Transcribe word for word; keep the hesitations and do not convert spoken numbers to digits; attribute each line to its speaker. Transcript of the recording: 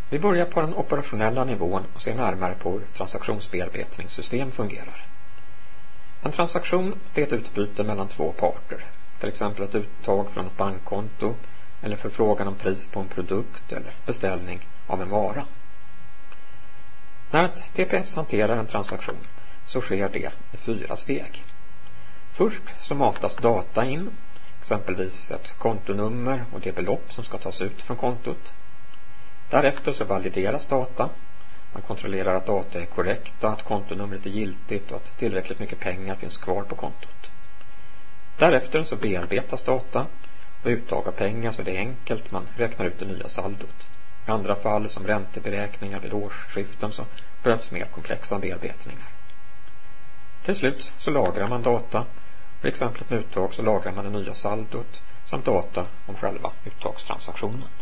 Speaker 1: Vi börjar på den operationella nivån och ser närmare på hur transaktionsbearbetningssystem fungerar. En transaktion är ett utbyte mellan två parter, till exempel ett uttag från ett bankkonto eller förfrågan om pris på en produkt eller beställning av en vara. När ett T P S hanterar en transaktion så sker det i fyra steg. Först så matas data in, exempelvis ett kontonummer och det belopp som ska tas ut från kontot. Därefter så valideras data. Man kontrollerar att data är korrekta, att kontonumret är giltigt och att tillräckligt mycket pengar finns kvar på kontot. Därefter så bearbetas data och uttag av pengar så det är enkelt, man räknar ut det nya saldot. I andra fall som ränteberäkningar vid årsskiften så behövs mer komplexa bearbetningar. Till slut så lagrar man data. För exemplet med uttag så lagrar man det nya saldot samt data om själva uttagstransaktionen.